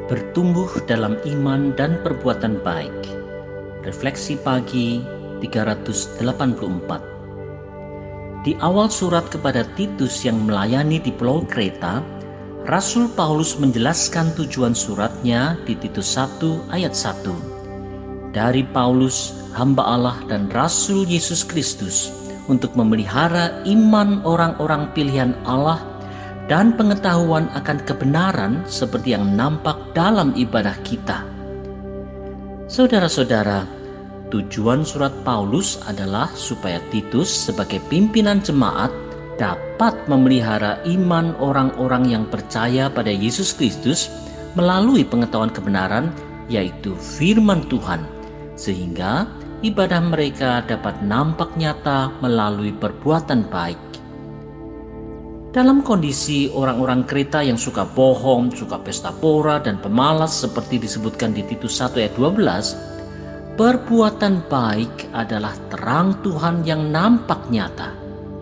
Bertumbuh dalam iman dan perbuatan baik. Refleksi pagi 384. Di awal surat kepada Titus yang melayani di Pulau Kreta, Rasul Paulus menjelaskan tujuan suratnya di Titus 1 ayat 1. Dari Paulus, hamba Allah dan Rasul Yesus Kristus, untuk memelihara iman orang-orang pilihan Allah dan pengetahuan akan kebenaran seperti yang nampak dalam ibadah kita. Saudara-saudara, tujuan surat Paulus adalah supaya Titus sebagai pimpinan jemaat dapat memelihara iman orang-orang yang percaya pada Yesus Kristus melalui pengetahuan kebenaran, yaitu firman Tuhan, sehingga ibadah mereka dapat nampak nyata melalui perbuatan baik. Dalam kondisi orang-orang Kreta yang suka bohong, suka pesta pora, dan pemalas seperti disebutkan di Titus 1 ayat 12, perbuatan baik adalah terang Tuhan yang nampak nyata.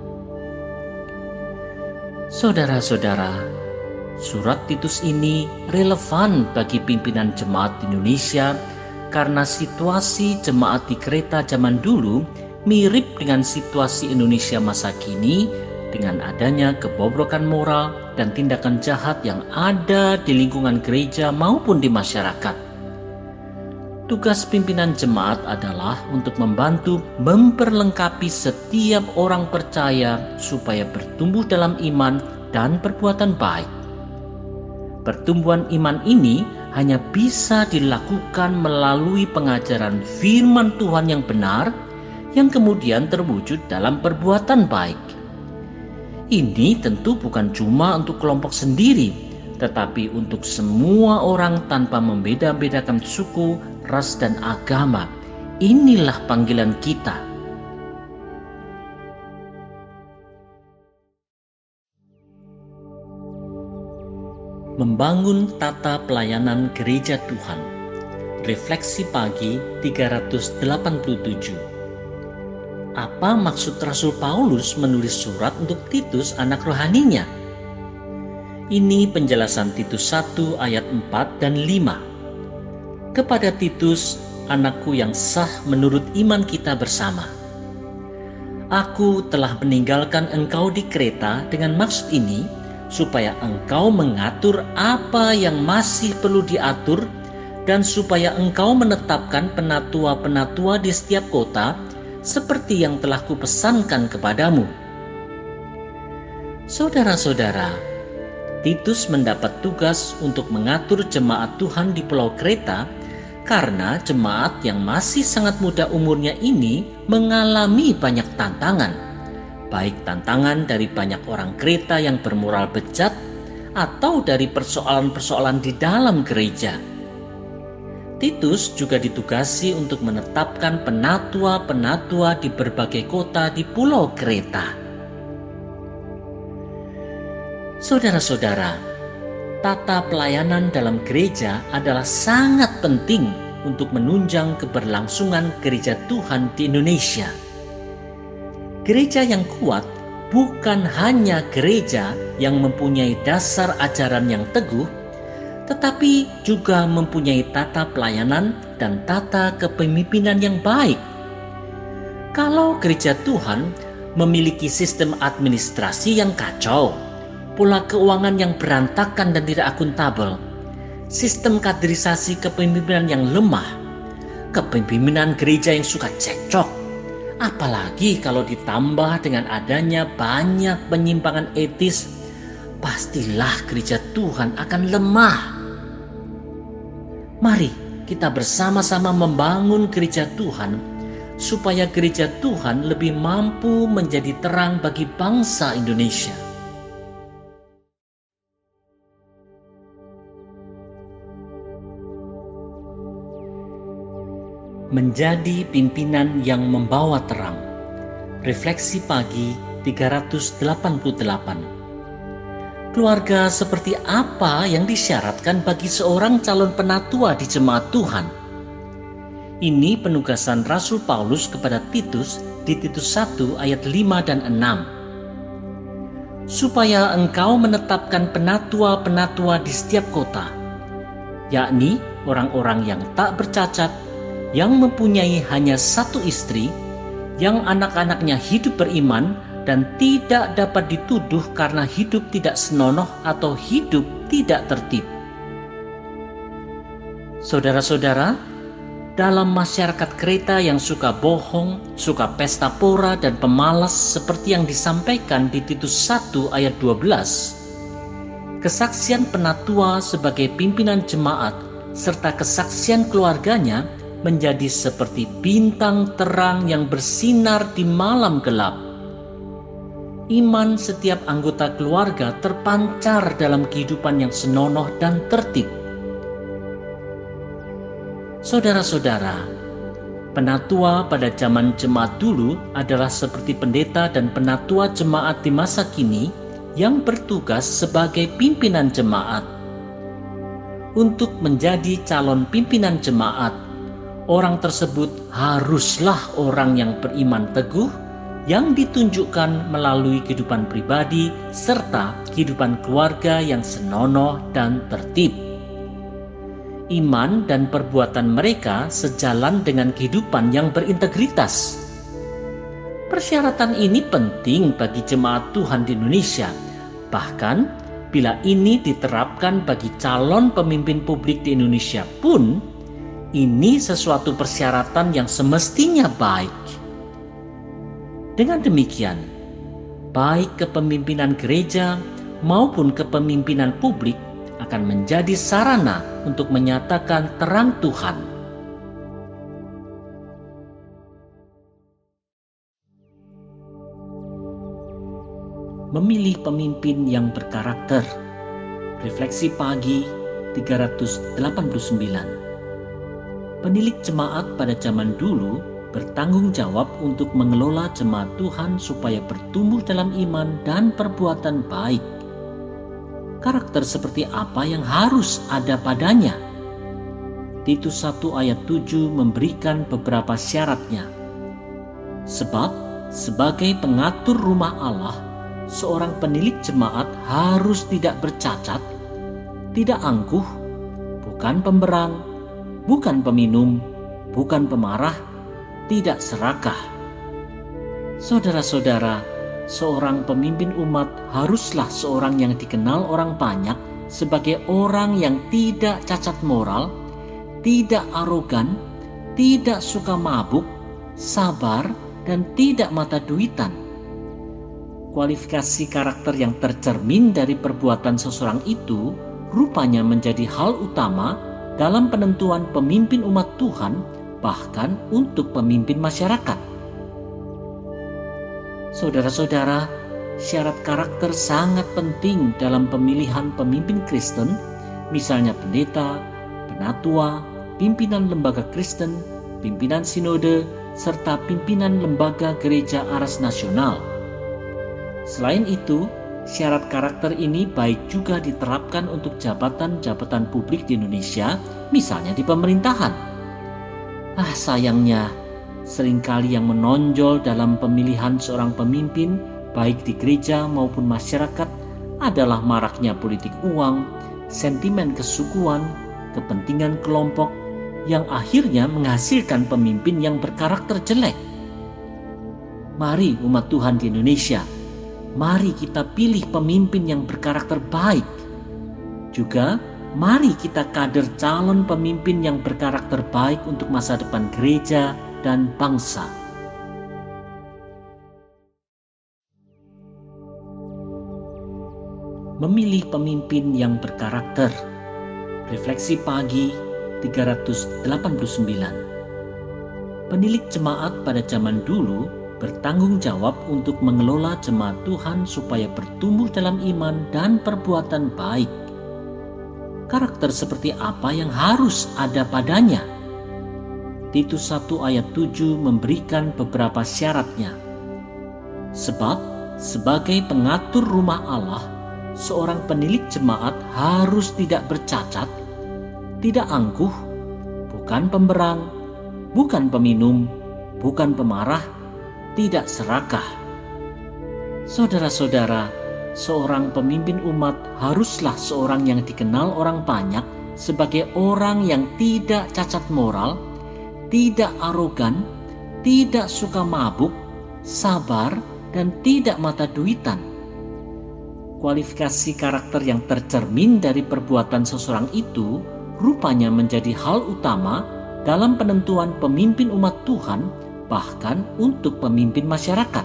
Saudara-saudara, surat Titus ini relevan bagi pimpinan jemaat di Indonesia karena situasi jemaat di Kreta zaman dulu mirip dengan situasi Indonesia masa kini, dengan adanya kebobrokan moral dan tindakan jahat yang ada di lingkungan gereja maupun di masyarakat. Tugas pimpinan jemaat adalah untuk membantu memperlengkapi setiap orang percaya supaya bertumbuh dalam iman dan perbuatan baik. Pertumbuhan iman ini hanya bisa dilakukan melalui pengajaran firman Tuhan yang benar, yang kemudian terwujud dalam perbuatan baik. Ini tentu bukan cuma untuk kelompok sendiri, tetapi untuk semua orang tanpa membeda-bedakan suku, ras, dan agama. Inilah panggilan kita. Membangun tata pelayanan gereja Tuhan. Refleksi pagi 387. Apa maksud Rasul Paulus menulis surat untuk Titus anak rohaninya? Ini penjelasan Titus 1 ayat 4 dan 5. Kepada Titus, anakku yang sah menurut iman kita bersama. Aku telah meninggalkan engkau di Kreta dengan maksud ini, supaya engkau mengatur apa yang masih perlu diatur, dan supaya engkau menetapkan penatua-penatua di setiap kota, seperti yang telah kupesankan kepadamu. Saudara-saudara, Titus mendapat tugas untuk mengatur jemaat Tuhan di Pulau Kreta karena jemaat yang masih sangat muda umurnya ini mengalami banyak tantangan, baik tantangan dari banyak orang Kreta yang bermoral bejat atau dari persoalan-persoalan di dalam gereja. Titus juga ditugasi untuk menetapkan penatua-penatua di berbagai kota di Pulau Kreta. Saudara-saudara, tata pelayanan dalam gereja adalah sangat penting untuk menunjang keberlangsungan gereja Tuhan di Indonesia. Gereja yang kuat bukan hanya gereja yang mempunyai dasar ajaran yang teguh, tetapi juga mempunyai tata pelayanan dan tata kepemimpinan yang baik. Kalau gereja Tuhan memiliki sistem administrasi yang kacau, pola keuangan yang berantakan dan tidak akuntabel, sistem kaderisasi kepemimpinan yang lemah, kepemimpinan gereja yang suka cekcok, apalagi kalau ditambah dengan adanya banyak penyimpangan etis, pastilah gereja Tuhan akan lemah. Mari kita bersama-sama membangun gereja Tuhan supaya gereja Tuhan lebih mampu menjadi terang bagi bangsa Indonesia. Menjadi pimpinan yang membawa terang. Refleksi pagi 388. Keluarga seperti apa yang disyaratkan bagi seorang calon penatua di jemaat Tuhan? Ini penugasan Rasul Paulus kepada Titus di Titus 1 ayat 5 dan 6. Supaya engkau menetapkan penatua-penatua di setiap kota. yakni orang-orang yang tak bercacat, yang mempunyai hanya satu istri, yang anak-anaknya hidup beriman dan tidak dapat dituduh karena hidup tidak senonoh atau hidup tidak tertib. Saudara-saudara, dalam masyarakat Kreta yang suka bohong, suka pesta pora dan pemalas seperti yang disampaikan di Titus 1 ayat 12, kesaksian penatua sebagai pimpinan jemaat serta kesaksian keluarganya menjadi seperti bintang terang yang bersinar di malam gelap. Iman setiap anggota keluarga terpancar dalam kehidupan yang senonoh dan tertib. Saudara-saudara, penatua pada zaman jemaat dulu adalah seperti pendeta dan penatua jemaat di masa kini yang bertugas sebagai pimpinan jemaat. Untuk menjadi calon pimpinan jemaat, orang tersebut haruslah orang yang beriman teguh, yang ditunjukkan melalui kehidupan pribadi serta kehidupan keluarga yang senonoh dan tertib. Iman dan perbuatan mereka sejalan dengan kehidupan yang berintegritas. Persyaratan ini penting bagi jemaat Tuhan di Indonesia, bahkan bila ini diterapkan bagi calon pemimpin publik di Indonesia pun, ini sesuatu persyaratan yang semestinya baik. Dengan demikian, baik kepemimpinan gereja maupun kepemimpinan publik akan menjadi sarana untuk menyatakan terang Tuhan. Memilih pemimpin yang berkarakter. Refleksi pagi 389. Penilik jemaat pada zaman dulu bertanggung jawab untuk mengelola jemaat Tuhan supaya bertumbuh dalam iman dan perbuatan baik. Karakter seperti apa yang harus ada padanya? Titus 1 ayat 7 memberikan beberapa syaratnya. Sebab sebagai pengatur rumah Allah, seorang penilik jemaat harus tidak bercacat, tidak angkuh, bukan pemberang, bukan peminum, bukan pemarah, tidak serakah. Saudara-saudara, seorang pemimpin umat haruslah seorang yang dikenal orang banyak sebagai orang yang tidak cacat moral, tidak arogan, tidak suka mabuk, sabar, dan tidak mata duitan. Kualifikasi karakter yang tercermin dari perbuatan seseorang itu rupanya menjadi hal utama dalam penentuan pemimpin umat Tuhan, bahkan untuk pemimpin masyarakat. Saudara-saudara, syarat karakter sangat penting dalam pemilihan pemimpin Kristen, misalnya pendeta, penatua, pimpinan lembaga Kristen, pimpinan sinode, serta pimpinan lembaga gereja aras nasional. Selain itu, syarat karakter ini baik juga diterapkan untuk jabatan-jabatan publik di Indonesia, misalnya di pemerintahan. Sayangnya, seringkali yang menonjol dalam pemilihan seorang pemimpin, baik di gereja maupun masyarakat, adalah maraknya politik uang, sentimen kesukuan, kepentingan kelompok, yang akhirnya menghasilkan pemimpin yang berkarakter jelek. Mari umat Tuhan di Indonesia, mari kita pilih pemimpin yang berkarakter baik. Juga, mari kita kader calon pemimpin yang berkarakter baik untuk masa depan gereja dan bangsa. Memilih pemimpin yang berkarakter. Refleksi pagi 389. Penilik jemaat pada zaman dulu bertanggung jawab untuk mengelola jemaat Tuhan supaya bertumbuh dalam iman dan perbuatan baik. Karakter seperti apa yang harus ada padanya? Titus 1 ayat 7 memberikan beberapa syaratnya. Sebab sebagai pengatur rumah Allah, seorang penilik jemaat harus tidak bercacat, tidak angkuh, bukan pemberang, bukan peminum, bukan pemarah, tidak serakah. Saudara-saudara, seorang pemimpin umat haruslah seorang yang dikenal orang banyak sebagai orang yang tidak cacat moral, tidak arogan, tidak suka mabuk, sabar, dan tidak mata duitan. Kualifikasi karakter yang tercermin dari perbuatan seseorang itu rupanya menjadi hal utama dalam penentuan pemimpin umat Tuhan, bahkan untuk pemimpin masyarakat.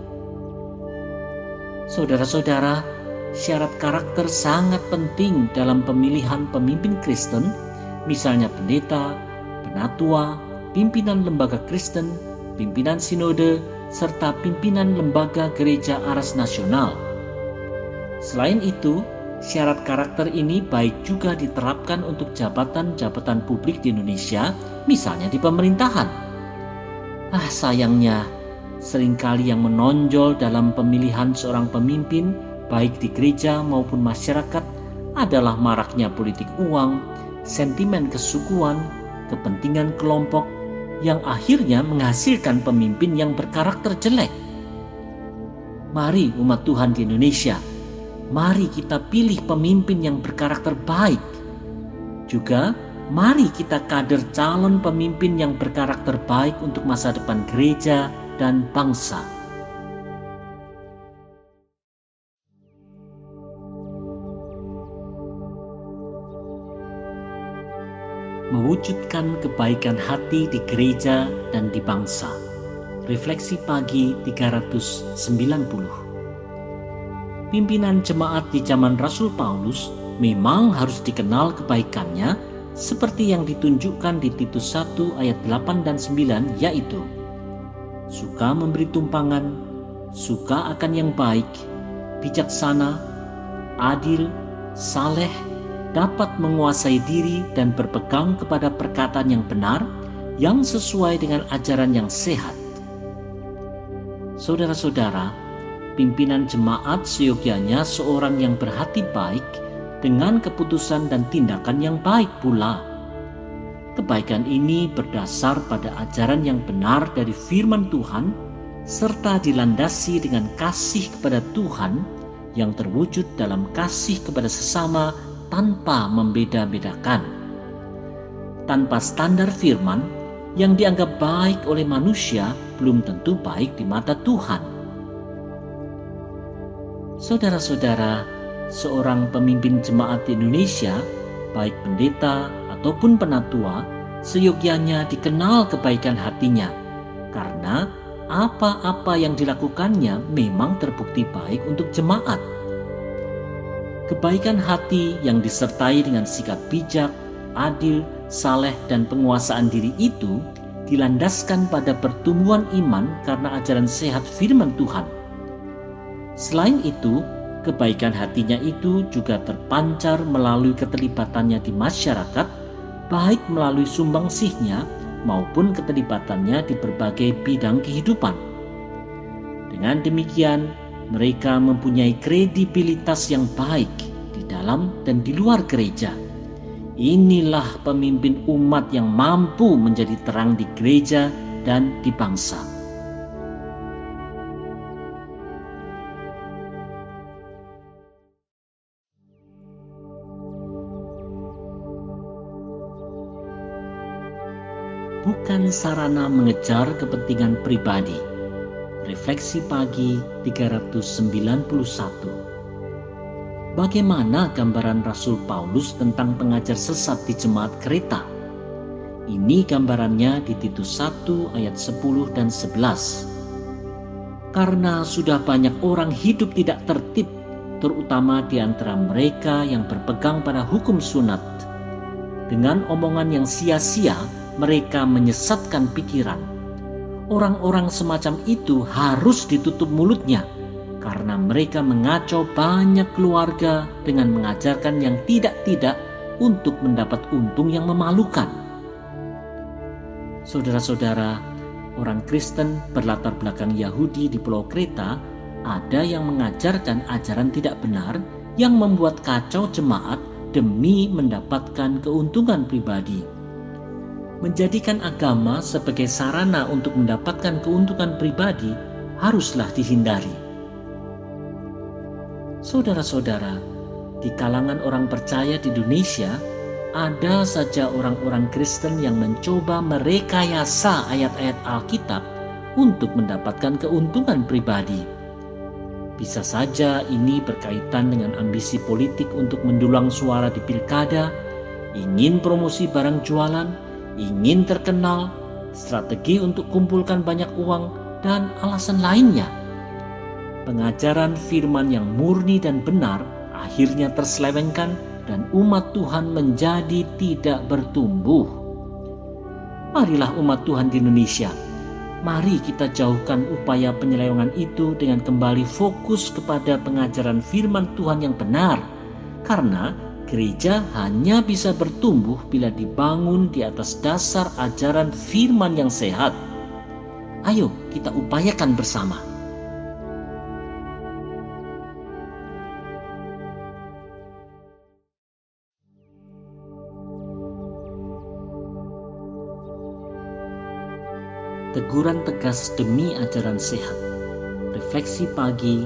Saudara-saudara, syarat karakter sangat penting dalam pemilihan pemimpin Kristen, misalnya pendeta, penatua, pimpinan lembaga Kristen, pimpinan sinode, serta pimpinan lembaga gereja aras nasional. Selain itu, syarat karakter ini baik juga diterapkan untuk jabatan-jabatan publik di Indonesia, misalnya di pemerintahan. Sayangnya, seringkali yang menonjol dalam pemilihan seorang pemimpin, baik di gereja maupun masyarakat, adalah maraknya politik uang, sentimen kesukuan, kepentingan kelompok, yang akhirnya menghasilkan pemimpin yang berkarakter jelek. Mari umat Tuhan di Indonesia, mari kita pilih pemimpin yang berkarakter baik. Juga, mari kita kader calon pemimpin yang berkarakter baik untuk masa depan gereja dan bangsa. Mewujudkan kebaikan hati di gereja dan di bangsa. Refleksi pagi 390. Pimpinan jemaat di zaman Rasul Paulus memang harus dikenal kebaikannya seperti yang ditunjukkan di Titus 1 ayat 8 dan 9, yaitu suka memberi tumpangan, suka akan yang baik, bijaksana, adil, saleh, dapat menguasai diri dan berpegang kepada perkataan yang benar yang sesuai dengan ajaran yang sehat. Saudara-saudara, pimpinan jemaat seyogyanya seorang yang berhati baik dengan keputusan dan tindakan yang baik pula. Kebaikan ini berdasar pada ajaran yang benar dari firman Tuhan serta dilandasi dengan kasih kepada Tuhan yang terwujud dalam kasih kepada sesama tanpa membeda-bedakan. Tanpa standar firman yang dianggap baik oleh manusia belum tentu baik di mata Tuhan. Saudara-saudara, seorang pemimpin jemaat di Indonesia, baik pendeta ataupun penatua, seyogyanya dikenal kebaikan hatinya, karena apa-apa yang dilakukannya memang terbukti baik untuk jemaat. Kebaikan hati yang disertai dengan sikap bijak, adil, saleh, dan penguasaan diri itu dilandaskan pada pertumbuhan iman karena ajaran sehat firman Tuhan. Selain itu, kebaikan hatinya itu juga terpancar melalui keterlibatannya di masyarakat, baik melalui sumbangsihnya maupun keterlibatannya di berbagai bidang kehidupan. Dengan demikian, mereka mempunyai kredibilitas yang baik di dalam dan di luar gereja. Inilah pemimpin umat yang mampu menjadi terang di gereja dan di bangsa. Bukan sarana mengejar kepentingan pribadi. Refleksi pagi 391. Bagaimana gambaran Rasul Paulus tentang pengajar sesat di jemaat Kreta? Ini gambarannya di Titus 1 ayat 10 dan 11. Karena sudah banyak orang hidup tidak tertib, terutama di antara mereka yang berpegang pada hukum sunat. Dengan omongan yang sia-sia, mereka menyesatkan pikiran. Orang-orang semacam itu harus ditutup mulutnya, karena mereka mengacau banyak keluarga dengan mengajarkan yang tidak-tidak untuk mendapat untung yang memalukan. Saudara-saudara, orang Kristen berlatar belakang Yahudi di Pulau Kreta ada yang mengajarkan ajaran tidak benar yang membuat kacau jemaat demi mendapatkan keuntungan pribadi. Menjadikan agama sebagai sarana untuk mendapatkan keuntungan pribadi haruslah dihindari. Saudara-saudara, di kalangan orang percaya di Indonesia, Ada saja orang-orang Kristen yang mencoba merekayasa ayat-ayat Alkitab untuk mendapatkan keuntungan pribadi. Bisa saja ini berkaitan dengan ambisi politik untuk mendulang suara di pilkada, ingin promosi barang jualan, ingin terkenal, strategi untuk kumpulkan banyak uang, dan alasan lainnya. Pengajaran firman yang murni dan benar akhirnya terselewengkan dan umat Tuhan menjadi tidak bertumbuh. Marilah umat Tuhan di Indonesia, mari kita jauhkan upaya penyelewengan itu dengan kembali fokus kepada pengajaran firman Tuhan yang benar, karena gereja hanya bisa bertumbuh bila dibangun di atas dasar ajaran firman yang sehat. Ayo kita upayakan bersama. Teguran tegas demi ajaran sehat. Refleksi pagi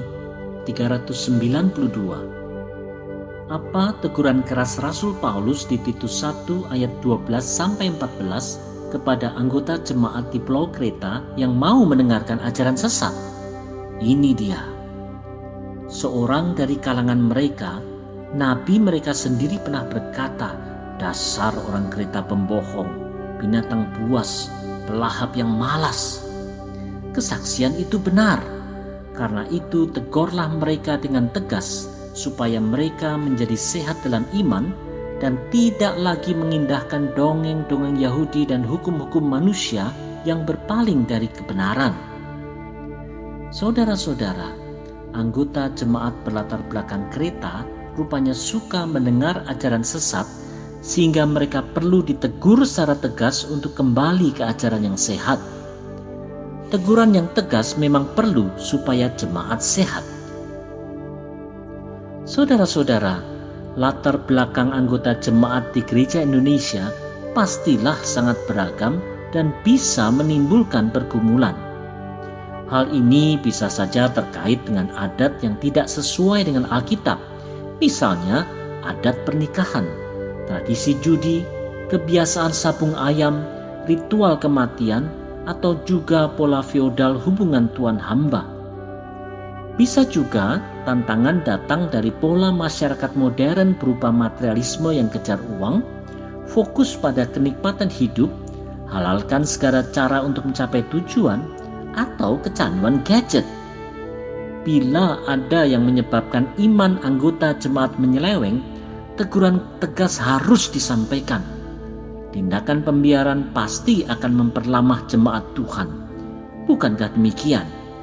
392. Apa teguran keras Rasul Paulus di Titus 1 ayat 12-14 kepada anggota jemaat di Pulau Kreta yang mau mendengarkan ajaran sesat? Ini dia. Seorang dari kalangan mereka, nabi mereka sendiri pernah berkata, "Dasar orang Kreta pembohong, binatang buas, pelahap yang malas." Kesaksian itu benar. Karena itu tegurlah mereka dengan tegas supaya mereka menjadi sehat dalam iman dan tidak lagi mengindahkan dongeng-dongeng Yahudi dan hukum-hukum manusia yang berpaling dari kebenaran. Saudara-saudara, anggota jemaat berlatar belakang Kreta rupanya suka mendengar ajaran sesat, sehingga mereka perlu ditegur secara tegas untuk kembali ke ajaran yang sehat. Teguran yang tegas memang perlu supaya jemaat sehat. Saudara-saudara, latar belakang anggota jemaat di gereja Indonesia pastilah sangat beragam dan bisa menimbulkan pergumulan. Hal ini bisa saja terkait dengan adat yang tidak sesuai dengan Alkitab, misalnya adat pernikahan, tradisi judi, kebiasaan sabung ayam, ritual kematian, atau juga pola feodal hubungan tuan hamba. Bisa juga tantangan datang dari pola masyarakat modern berupa materialisme yang kejar uang, fokus pada kenikmatan hidup, halalkan segala cara untuk mencapai tujuan, atau kecanduan gadget. Bila ada yang menyebabkan iman anggota jemaat menyeleweng, teguran tegas harus disampaikan. Tindakan pembiaran pasti akan memperlamah jemaat Tuhan. Bukankah demikian?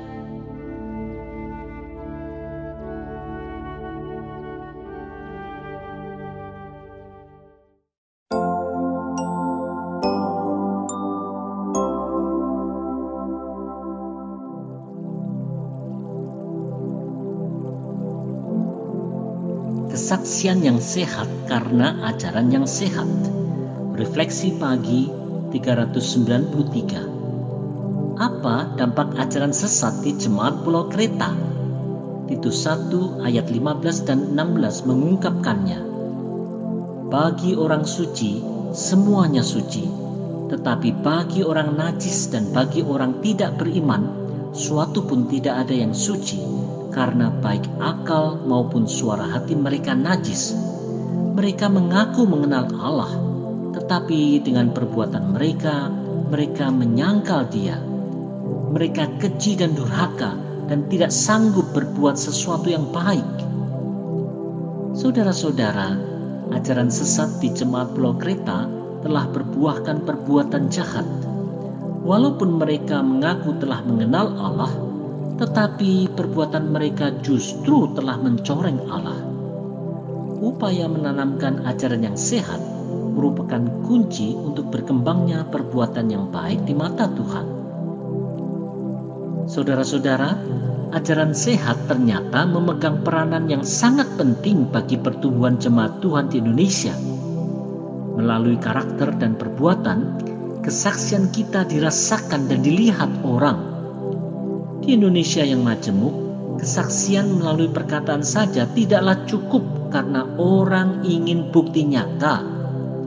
Kesaksian yang sehat karena ajaran yang sehat. Refleksi pagi 393. Apa dampak ajaran sesat di jemaat Pulau Kreta? Titus 1 ayat 15 dan 16 mengungkapkannya. Bagi orang suci, semuanya suci. Tetapi bagi orang najis dan bagi orang tidak beriman, suatu pun tidak ada yang suci, karena baik akal maupun suara hati mereka najis. Mereka mengaku mengenal Allah, tetapi dengan perbuatan mereka, mereka menyangkal Dia. Mereka keji dan durhaka dan tidak sanggup berbuat sesuatu yang baik. Saudara-saudara, ajaran sesat di jemaat Pulau Kreta telah berbuahkan perbuatan jahat. Walaupun mereka mengaku telah mengenal Allah, tetapi perbuatan mereka justru telah mencoreng Allah. Upaya menanamkan ajaran yang sehat merupakan kunci untuk berkembangnya perbuatan yang baik di mata Tuhan. Saudara-saudara, ajaran sehat ternyata memegang peranan yang sangat penting bagi pertumbuhan jemaat Tuhan di Indonesia. Melalui karakter dan perbuatan, kesaksian kita dirasakan dan dilihat orang. Di Indonesia yang majemuk, kesaksian melalui perkataan saja tidaklah cukup karena orang ingin bukti nyata.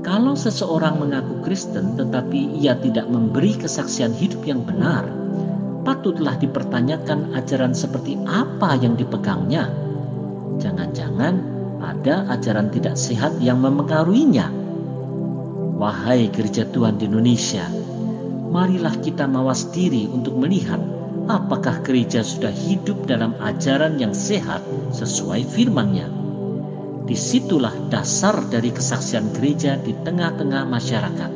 Kalau seseorang mengaku Kristen tetapi ia tidak memberi kesaksian hidup yang benar, patutlah dipertanyakan ajaran seperti apa yang dipegangnya. Jangan-jangan ada ajaran tidak sehat yang memengaruhinya. Wahai gereja Tuhan di Indonesia, marilah kita mawas diri untuk melihat apakah gereja sudah hidup dalam ajaran yang sehat sesuai firman-Nya. Disitulah dasar dari kesaksian gereja di tengah-tengah masyarakat.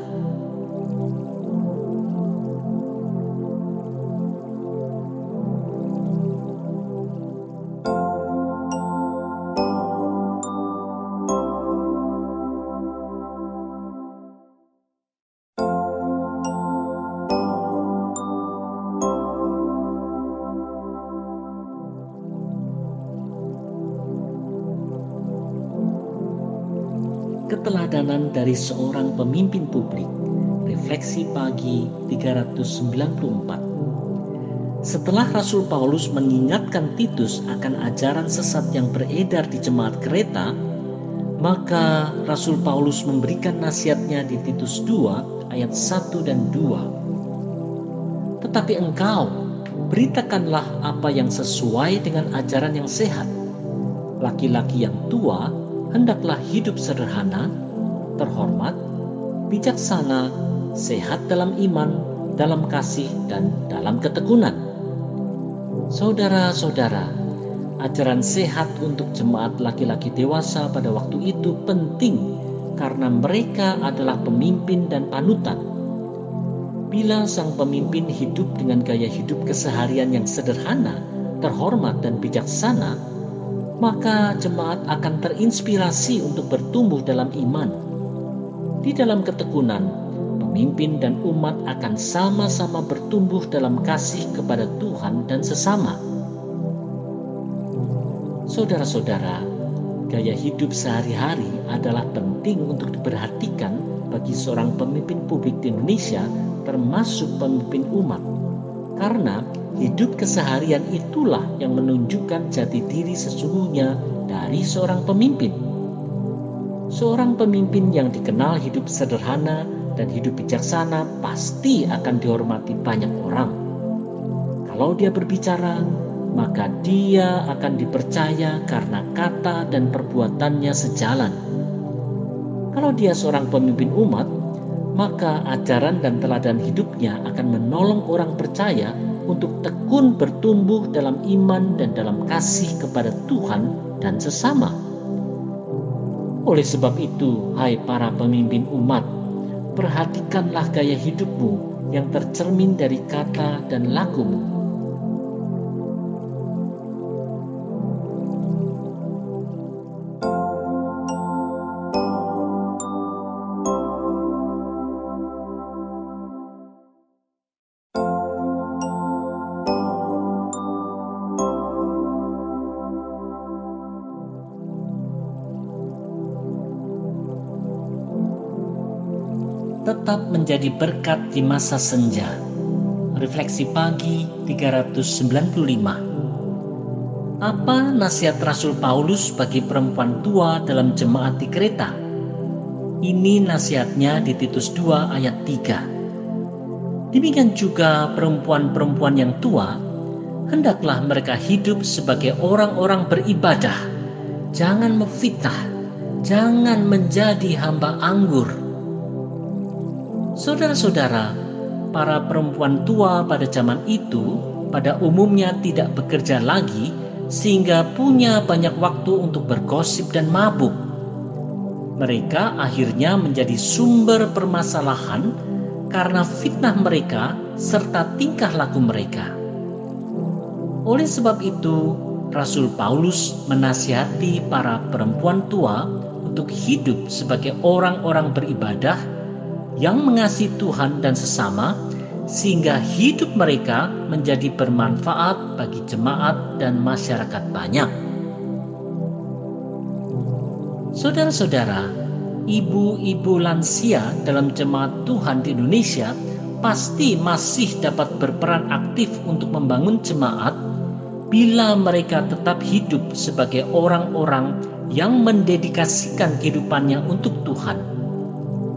Keteladanan dari seorang pemimpin publik. Refleksi pagi 394. Setelah Rasul Paulus mengingatkan Titus akan ajaran sesat yang beredar di jemaat Kreta, maka Rasul Paulus memberikan nasihatnya di Titus 2 ayat 1 dan 2. Tetapi engkau, beritakanlah apa yang sesuai dengan ajaran yang sehat. Laki-laki yang tua hendaklah hidup sederhana, terhormat, bijaksana, sehat dalam iman, dalam kasih, dan dalam ketekunan. Saudara-saudara, ajaran sehat untuk jemaat laki-laki dewasa pada waktu itu penting karena mereka adalah pemimpin dan panutan. Bila sang pemimpin hidup dengan gaya hidup keseharian yang sederhana, terhormat, dan bijaksana, maka jemaat akan terinspirasi untuk bertumbuh dalam iman. Di dalam ketekunan, pemimpin dan umat akan sama-sama bertumbuh dalam kasih kepada Tuhan dan sesama. Saudara-saudara, gaya hidup sehari-hari adalah penting untuk diperhatikan bagi seorang pemimpin publik di Indonesia, termasuk pemimpin umat. Karena hidup keseharian itulah yang menunjukkan jati diri sesungguhnya dari seorang pemimpin. Seorang pemimpin yang dikenal hidup sederhana dan hidup bijaksana pasti akan dihormati banyak orang. Kalau dia berbicara, maka dia akan dipercaya karena kata dan perbuatannya sejalan. Kalau dia seorang pemimpin umat, maka ajaran dan teladan hidupnya akan menolong orang percaya untuk tekun bertumbuh dalam iman dan dalam kasih kepada Tuhan dan sesama. Oleh sebab itu, hai para pemimpin umat, perhatikanlah gaya hidupmu yang tercermin dari kata dan lakumu. Tetap menjadi berkat di masa senja. Refleksi pagi 395. Apa nasihat Rasul Paulus bagi perempuan tua dalam jemaat di Kreta? Ini nasihatnya di Titus 2 ayat 3. Demikian juga perempuan-perempuan yang tua, hendaklah mereka hidup sebagai orang-orang beribadah. Jangan memfitnah, jangan menjadi hamba anggur. Saudara-saudara, para perempuan tua pada zaman itu pada umumnya tidak bekerja lagi sehingga punya banyak waktu untuk bergosip dan mabuk. Mereka akhirnya menjadi sumber permasalahan karena fitnah mereka serta tingkah laku mereka. Oleh sebab itu, Rasul Paulus menasihati para perempuan tua untuk hidup sebagai orang-orang beribadah yang mengasihi Tuhan dan sesama, sehingga hidup mereka menjadi bermanfaat bagi jemaat dan masyarakat banyak. Saudara-saudara, ibu-ibu lansia dalam jemaat Tuhan di Indonesia pasti masih dapat berperan aktif untuk membangun jemaat bila mereka tetap hidup sebagai orang-orang yang mendedikasikan kehidupannya untuk Tuhan.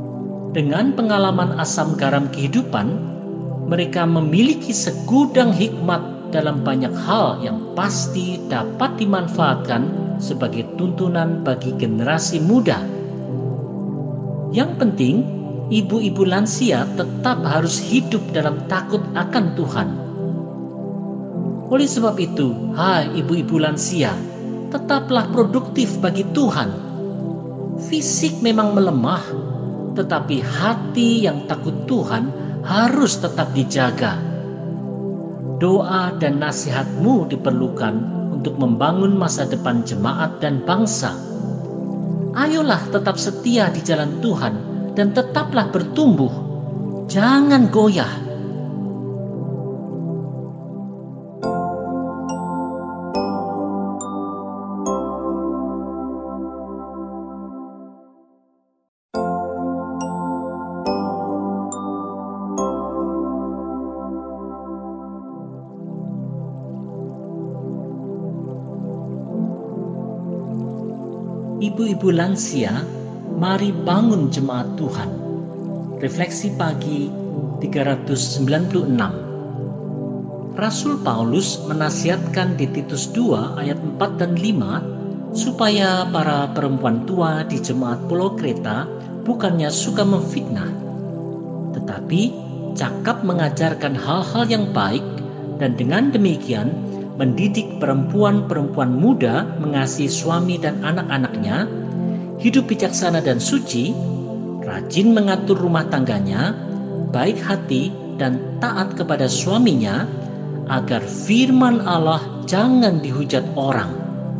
Dengan pengalaman asam garam kehidupan, mereka memiliki segudang hikmat dalam banyak hal yang pasti dapat dimanfaatkan sebagai tuntunan bagi generasi muda. Yang penting, ibu-ibu lansia tetap harus hidup dalam takut akan Tuhan. Oleh sebab itu, hai ibu-ibu lansia, tetaplah produktif bagi Tuhan. Fisik memang melemah, tetapi hati yang takut Tuhan harus tetap dijaga. Doa dan nasihatmu diperlukan untuk membangun masa depan jemaat dan bangsa. Ayolah tetap setia di jalan Tuhan dan tetaplah bertumbuh. Jangan goyah. Ibu-ibu lansia, mari bangun jemaat Tuhan. Refleksi pagi 396. Rasul Paulus menasihatkan di Titus 2 ayat 4 dan 5 supaya para perempuan tua di jemaat Pulau Kreta bukannya suka memfitnah, tetapi cakap mengajarkan hal-hal yang baik, dan dengan demikian mendidik perempuan-perempuan muda mengasihi suami dan anak-anaknya, hidup bijaksana dan suci, rajin mengatur rumah tangganya, baik hati dan taat kepada suaminya, agar firman Allah jangan dihujat orang.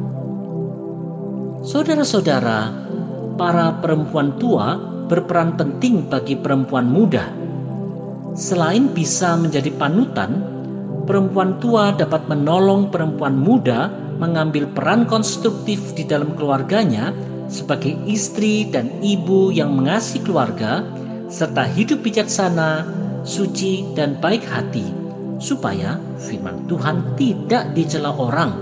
Saudara-saudara, para perempuan tua berperan penting bagi perempuan muda. Selain bisa menjadi panutan, perempuan tua dapat menolong perempuan muda mengambil peran konstruktif di dalam keluarganya sebagai istri dan ibu yang mengasihi keluarga, serta hidup bijaksana, suci, dan baik hati, supaya firman Tuhan tidak dicela orang.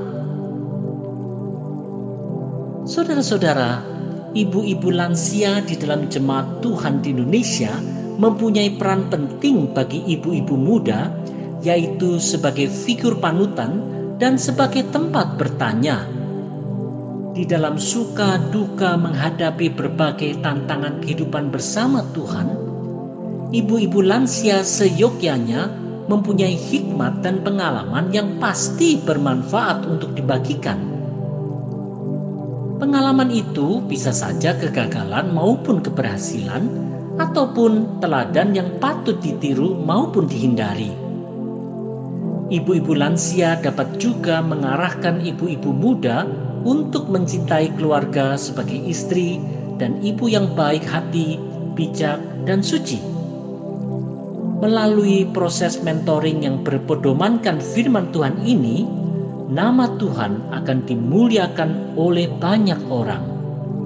Saudara-saudara, ibu-ibu lansia di dalam jemaat Tuhan di Indonesia mempunyai peran penting bagi ibu-ibu muda, yaitu sebagai figur panutan dan sebagai tempat bertanya. Di dalam suka duka menghadapi berbagai tantangan kehidupan bersama Tuhan, ibu-ibu lansia seyogyanya mempunyai hikmat dan pengalaman yang pasti bermanfaat untuk dibagikan. Pengalaman itu bisa saja kegagalan maupun keberhasilan, ataupun teladan yang patut ditiru maupun dihindari. Ibu-ibu lansia dapat juga mengarahkan ibu-ibu muda untuk mencintai keluarga sebagai istri dan ibu yang baik hati, bijak, dan suci. Melalui proses mentoring yang berpedomankan firman Tuhan ini, nama Tuhan akan dimuliakan oleh banyak orang.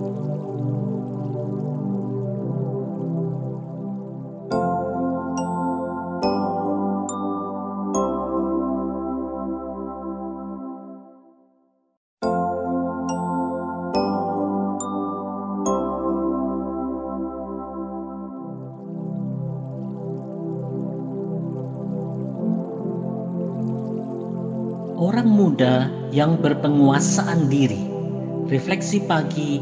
Orang muda yang berpenguasaan diri. Refleksi pagi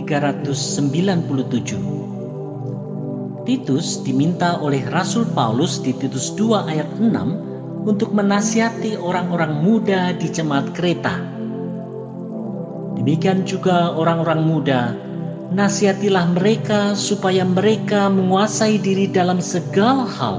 397. Titus diminta oleh Rasul Paulus di Titus 2 ayat 6 untuk menasihati orang-orang muda di jemaat Kreta. Demikian juga orang-orang muda, nasihatilah mereka supaya mereka menguasai diri dalam segala hal.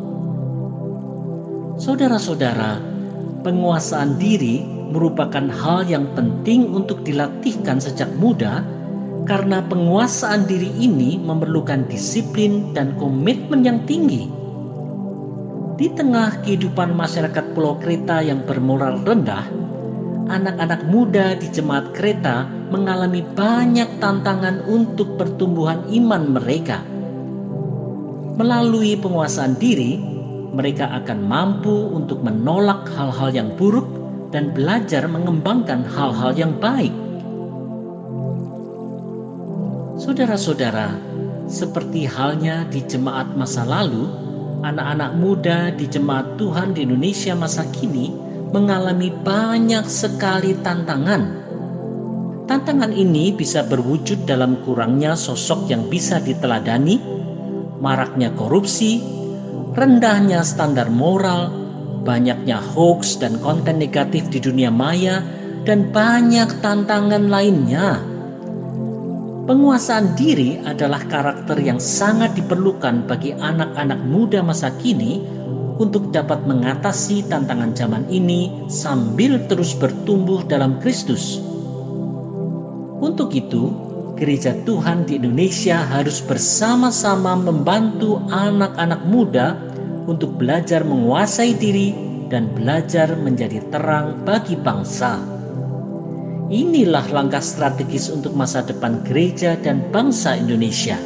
Saudara-saudara, penguasaan diri merupakan hal yang penting untuk dilatihkan sejak muda, karena penguasaan diri ini memerlukan disiplin dan komitmen yang tinggi. Di tengah kehidupan masyarakat Pulau Kreta yang bermoral rendah, anak-anak muda di jemaat Kreta mengalami banyak tantangan untuk pertumbuhan iman mereka. Melalui penguasaan diri, mereka akan mampu untuk menolak hal-hal yang buruk dan belajar mengembangkan hal-hal yang baik. Saudara-saudara, Seperti halnya di jemaat masa lalu, anak-anak muda di jemaat Tuhan di Indonesia masa kini mengalami banyak sekali tantangan. Tantangan ini bisa berwujud dalam kurangnya sosok yang bisa diteladani, maraknya korupsi, rendahnya standar moral, banyaknya hoax dan konten negatif di dunia maya, dan banyak tantangan lainnya. Penguasaan diri adalah karakter yang sangat diperlukan bagi anak-anak muda masa kini untuk dapat mengatasi tantangan zaman ini sambil terus bertumbuh dalam Kristus. Untuk itu, Gereja Tuhan di Indonesia harus bersama-sama membantu anak-anak muda untuk belajar menguasai diri dan belajar menjadi terang bagi bangsa. Inilah langkah strategis untuk masa depan gereja dan bangsa Indonesia.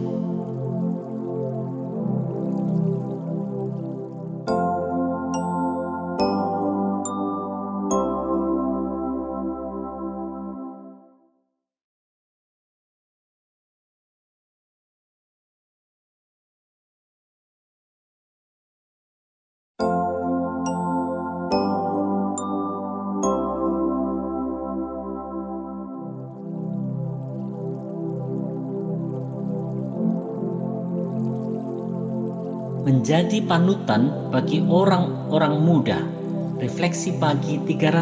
Menjadi panutan bagi orang-orang muda. Refleksi pagi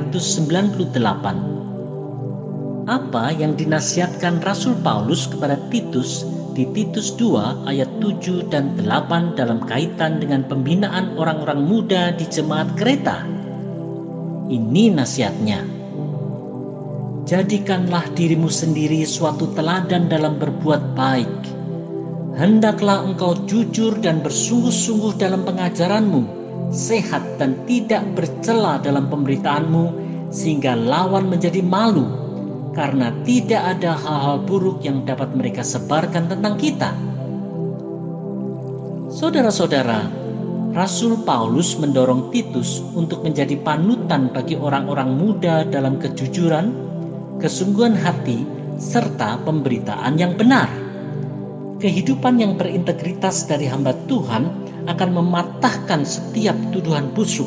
398. Apa yang dinasihatkan Rasul Paulus kepada Titus di Titus 2 ayat 7 dan 8 dalam kaitan dengan pembinaan orang-orang muda di jemaat Kreta? Ini nasihatnya. Jadikanlah dirimu sendiri suatu teladan dalam berbuat baik. Hendaklah engkau jujur dan bersungguh-sungguh dalam pengajaranmu, sehat dan tidak bercela dalam pemberitaanmu, sehingga lawan menjadi malu, karena tidak ada hal-hal buruk yang dapat mereka sebarkan tentang kita. Saudara-saudara, Rasul Paulus mendorong Titus untuk menjadi panutan bagi orang-orang muda dalam kejujuran, kesungguhan hati, serta pemberitaan yang benar. Kehidupan yang berintegritas dari hamba Tuhan akan mematahkan setiap tuduhan busuk.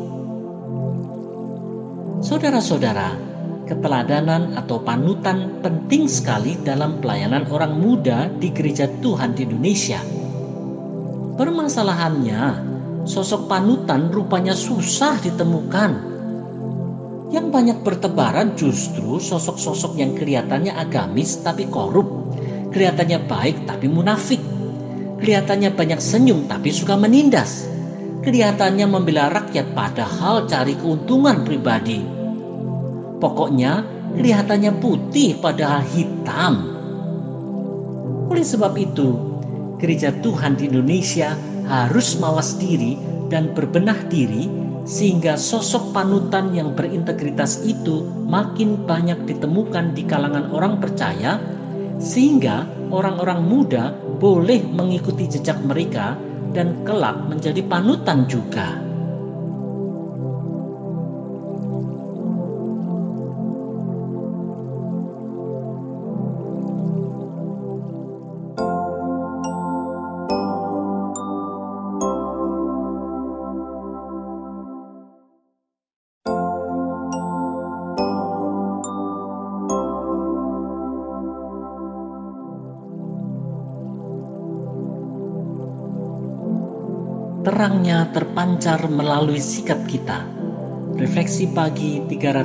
Saudara-saudara, keteladanan atau panutan penting sekali dalam pelayanan orang muda di gereja Tuhan di Indonesia. Permasalahannya, sosok panutan rupanya susah ditemukan. Yang banyak bertebaran justru sosok-sosok yang kelihatannya agamis tapi korup. Kelihatannya baik tapi munafik. Kelihatannya banyak senyum tapi suka menindas. Kelihatannya membela rakyat padahal cari keuntungan pribadi. Pokoknya kelihatannya putih padahal hitam. Oleh sebab itu, Gereja Tuhan di Indonesia harus mawas diri dan berbenah diri sehingga sosok panutan yang berintegritas itu makin banyak ditemukan di kalangan orang percaya, sehingga orang-orang muda boleh mengikuti jejak mereka dan kelak menjadi panutan juga. Terangnya terpancar melalui sikap kita. Refleksi pagi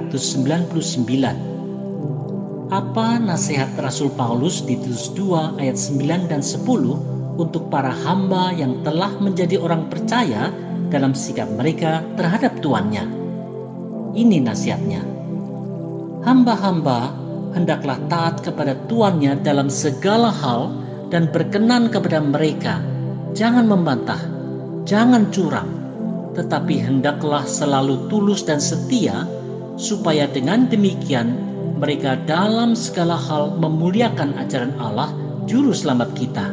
399. Apa nasihat Rasul Paulus di Titus 2 ayat 9 dan 10 untuk para hamba yang telah menjadi orang percaya dalam sikap mereka terhadap tuannya? Ini nasihatnya. Hamba-hamba hendaklah taat kepada tuannya dalam segala hal dan berkenan kepada mereka. Jangan membantah, jangan curang, tetapi hendaklah selalu tulus dan setia, supaya dengan demikian mereka dalam segala hal memuliakan ajaran Allah, Juru Selamat kita.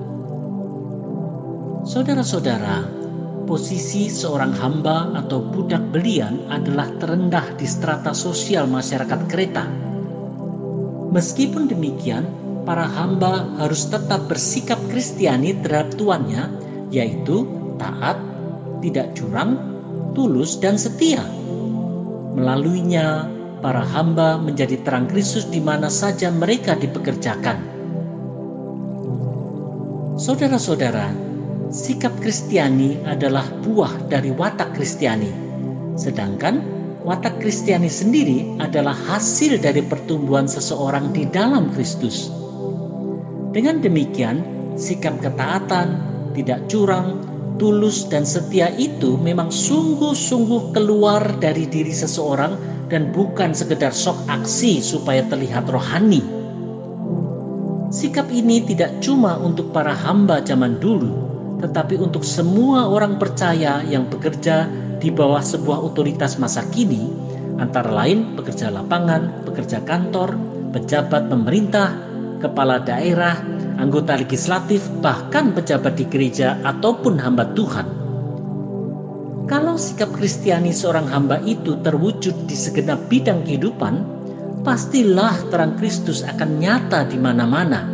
Saudara-saudara, posisi seorang hamba atau budak belian adalah terendah di strata sosial masyarakat Kreta. Meskipun demikian, para hamba harus tetap bersikap Kristiani terhadap tuannya, yaitu taat, tidak curang, tulus, dan setia. Melaluinya, para hamba menjadi terang Kristus di mana saja mereka dipekerjakan. Saudara-saudara, sikap Kristiani adalah buah dari watak Kristiani, sedangkan watak Kristiani sendiri adalah hasil dari pertumbuhan seseorang di dalam Kristus. Dengan demikian, sikap ketaatan, tidak curang, tulus, dan setia itu memang sungguh-sungguh keluar dari diri seseorang dan bukan sekedar sok aksi supaya terlihat rohani. Sikap ini tidak cuma untuk para hamba zaman dulu, tetapi untuk semua orang percaya yang bekerja di bawah sebuah otoritas masa kini, antara lain pekerja lapangan, pekerja kantor, pejabat pemerintah, kepala daerah, anggota legislatif, bahkan pejabat di gereja ataupun hamba Tuhan. Kalau sikap Kristiani seorang hamba itu terwujud di segenap bidang kehidupan, pastilah terang Kristus akan nyata di mana-mana.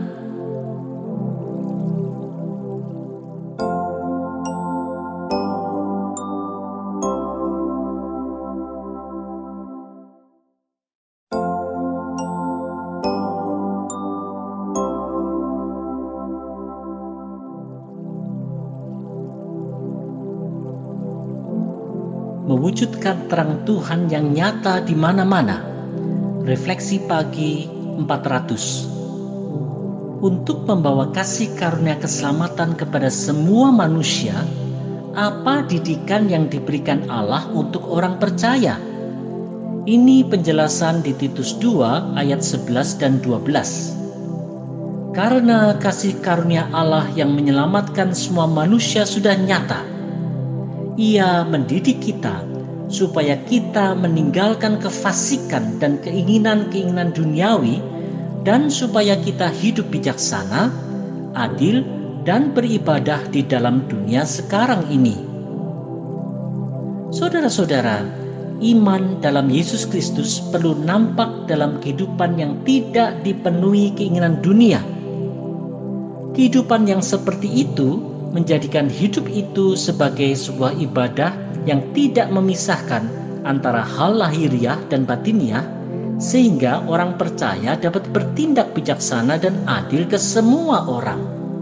Mewujudkan terang Tuhan yang nyata di mana-mana. Refleksi pagi 400. Untuk membawa kasih karunia keselamatan kepada semua manusia, apa didikan yang diberikan Allah untuk orang percaya? Ini penjelasan di Titus 2 ayat 11 dan 12. Karena kasih karunia Allah yang menyelamatkan semua manusia sudah nyata. Ia mendidik kita supaya kita meninggalkan kefasikan dan keinginan-keinginan duniawi, dan supaya kita hidup bijaksana, adil, dan beribadah di dalam dunia sekarang ini. Saudara-saudara, iman dalam Yesus Kristus perlu nampak dalam kehidupan yang tidak dipenuhi keinginan dunia. Kehidupan yang seperti itu menjadikan hidup itu sebagai sebuah ibadah yang tidak memisahkan antara hal lahiriah dan batiniah, sehingga orang percaya dapat bertindak bijaksana dan adil ke semua orang.